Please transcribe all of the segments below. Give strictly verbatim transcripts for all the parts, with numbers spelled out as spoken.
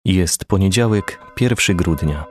Jest poniedziałek, pierwszego grudnia.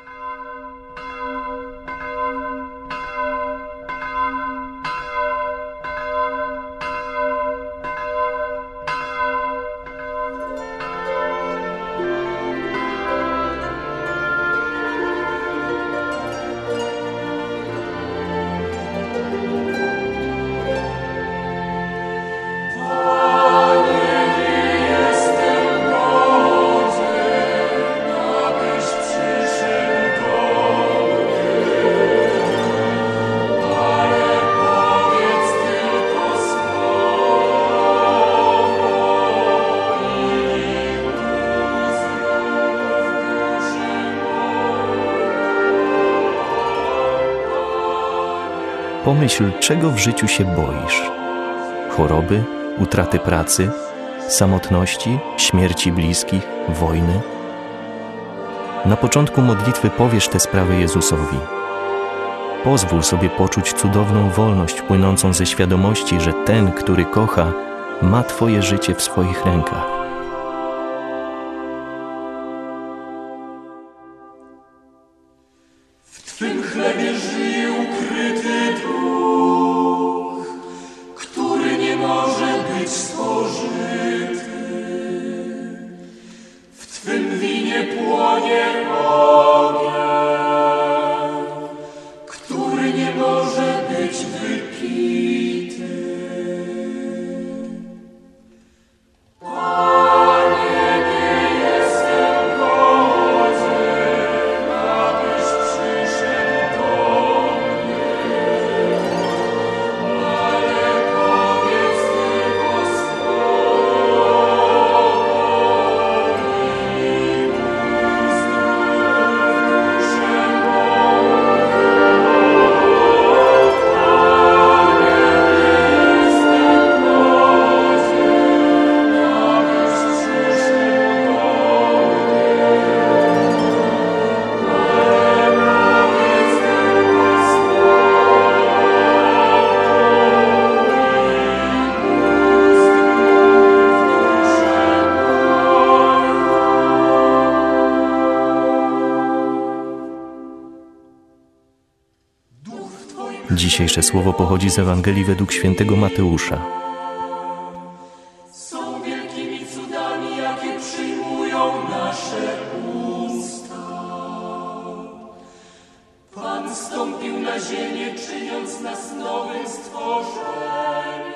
Pomyśl, czego w życiu się boisz? Choroby, utraty pracy, samotności, śmierci bliskich, wojny? Na początku modlitwy powiesz te sprawy Jezusowi. Pozwól sobie poczuć cudowną wolność płynącą ze świadomości, że ten, który kocha, ma Twoje życie w swoich rękach. W Twym chlebie żyje ukryty duch, który nie może być spożyty. W Twym winie płonie ogień, który nie może być wypity. Panie, nie jestem godzien, abyś przyszedł do mnie, ale powiedz tylko słowo i uzdrów duszę Dzisiejsze słowo pochodzi z Ewangelii według świętego Mateusza. są wielkimi cudami, jakie przyjmują nasze usta. Pan zstąpił na ziemię, czyniąc nas nowym stworzeniem.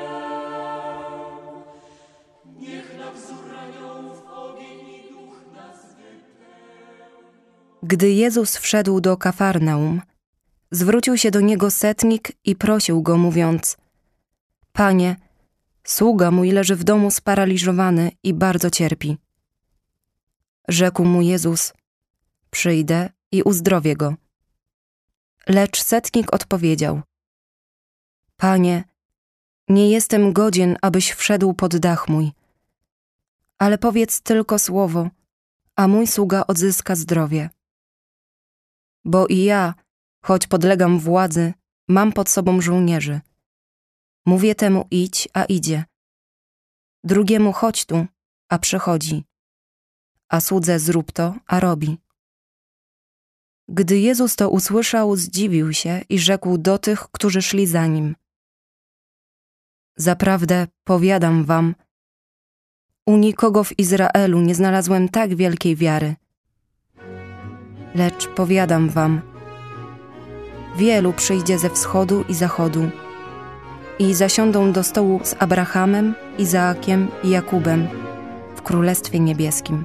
Niech na wzór aniołów ogień i duch nas wypełni. Gdy Jezus wszedł do Kafarnaum, zwrócił się do Niego setnik i prosił Go, mówiąc: Panie, sługa mój leży w domu sparaliżowany i bardzo cierpi. Rzekł mu Jezus: Przyjdę i uzdrowię go. Lecz setnik odpowiedział: Panie, nie jestem godzien, abyś wszedł pod dach mój, ale powiedz tylko słowo, a mój sługa odzyska zdrowie. Bo i ja, choć podlegam władzy, mam pod sobą żołnierzy. Mówię temu idź, a idzie. Drugiemu chodź tu, a przychodzi. A słudze zrób to, a robi. Gdy Jezus to usłyszał, zdziwił się i rzekł do tych, którzy szli za Nim: Zaprawdę powiadam wam, u nikogo w Izraelu nie znalazłem tak wielkiej wiary. Lecz powiadam wam, wielu przyjdzie ze wschodu i zachodu i zasiądą do stołu z Abrahamem, Izaakiem i Jakubem w Królestwie Niebieskim.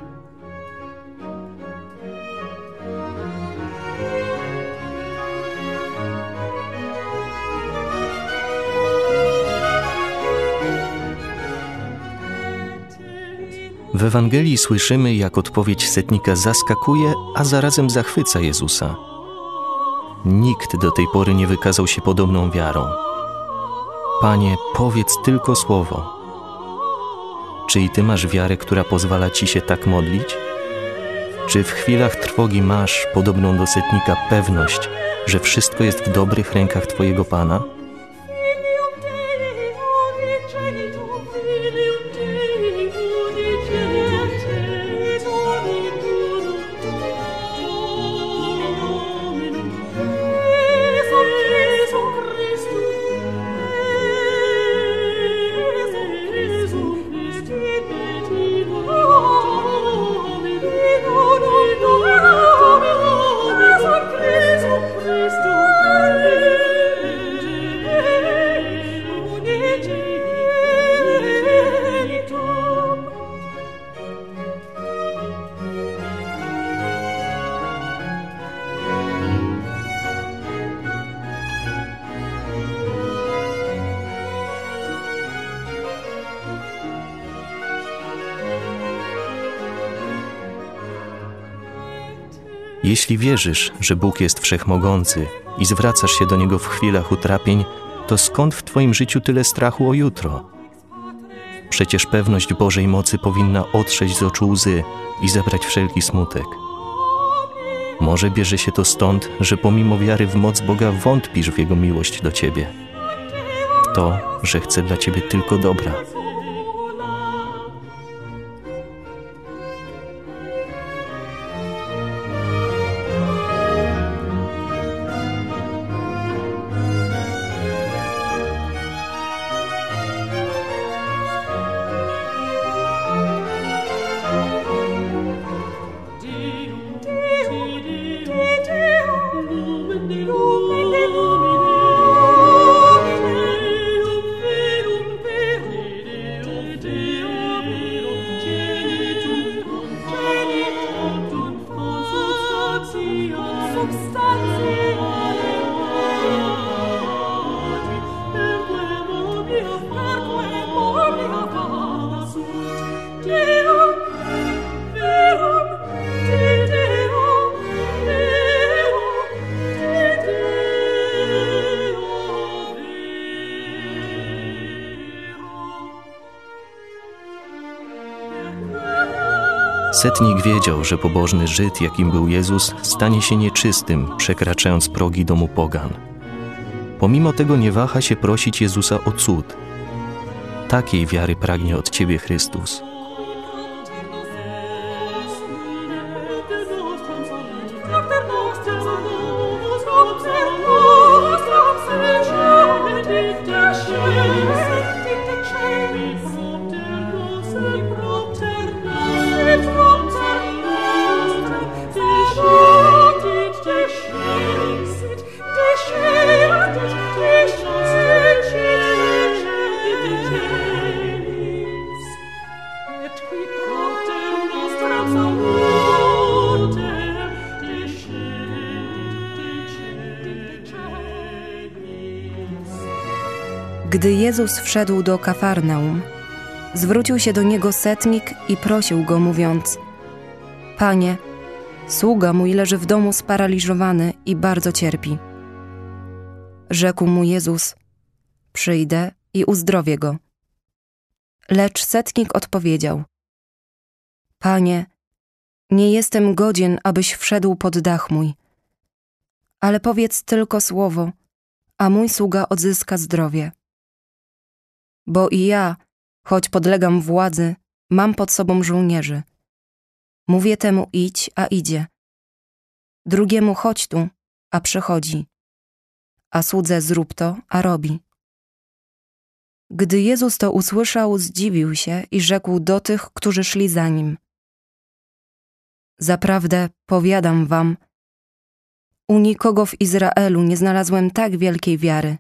W Ewangelii słyszymy, jak odpowiedź setnika zaskakuje, a zarazem zachwyca Jezusa. Nikt do tej pory nie wykazał się podobną wiarą. Panie, powiedz tylko słowo. Czy i Ty masz wiarę, która pozwala Ci się tak modlić? Czy w chwilach trwogi masz, podobną do setnika, pewność, że wszystko jest w dobrych rękach Twojego Pana? Filium Dei, unicenit et unicenit Jeśli wierzysz, że Bóg jest wszechmogący i zwracasz się do Niego w chwilach utrapień, to skąd w Twoim życiu tyle strachu o jutro? Przecież pewność Bożej mocy powinna otrzeć z oczu łzy i zebrać wszelki smutek. Może bierze się to stąd, że pomimo wiary w moc Boga wątpisz w Jego miłość do Ciebie, w to, że chce dla Ciebie tylko dobra. Setnik wiedział, że pobożny Żyd, jakim był Jezus, stanie się nieczystym, przekraczając progi domu pogan. Pomimo tego nie waha się prosić Jezusa o cud. Takiej wiary pragnie od Ciebie Chrystus. Gdy Jezus wszedł do Kafarnaum, zwrócił się do Niego setnik i prosił Go, mówiąc: Panie, sługa mój leży w domu sparaliżowany i bardzo cierpi. Rzekł mu Jezus: Przyjdę i uzdrowię go. Lecz setnik odpowiedział: Panie, nie jestem godzien, abyś wszedł pod dach mój, ale powiedz tylko słowo, a mój sługa odzyska zdrowie. Bo i ja, choć podlegam władzy, mam pod sobą żołnierzy. Mówię temu idź, a idzie. Drugiemu chodź tu, a przychodzi. A słudze zrób to, a robi. Gdy Jezus to usłyszał, zdziwił się i rzekł do tych, którzy szli za Nim: Zaprawdę powiadam wam, u nikogo w Izraelu nie znalazłem tak wielkiej wiary.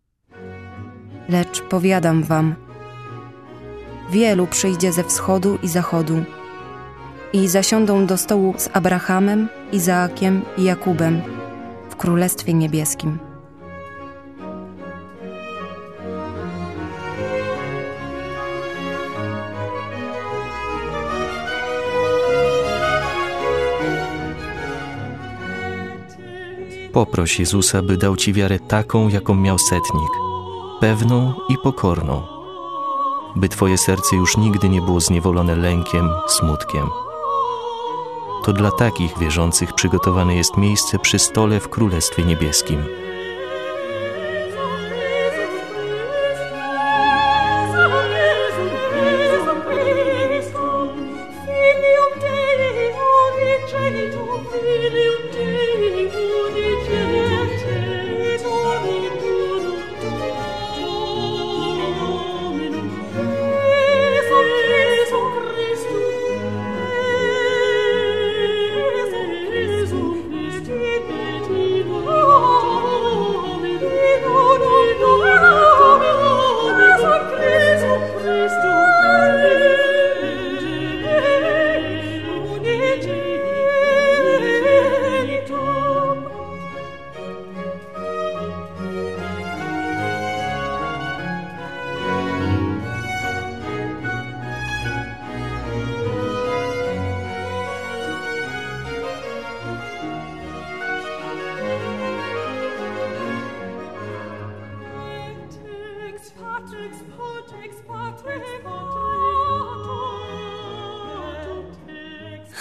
Lecz powiadam wam, wielu przyjdzie ze wschodu i zachodu i zasiądą do stołu z Abrahamem, Izaakiem i Jakubem w Królestwie Niebieskim. Poproś Jezusa, by dał Ci wiarę taką, jaką miał setnik, pewną i pokorną, by Twoje serce już nigdy nie było zniewolone lękiem, smutkiem. To dla takich wierzących przygotowane jest miejsce przy stole w Królestwie Niebieskim.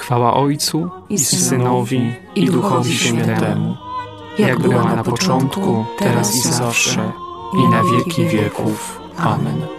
Chwała Ojcu i Synowi i Duchowi Świętemu, jak była na początku, teraz i zawsze, i na wieki wieków. Amen.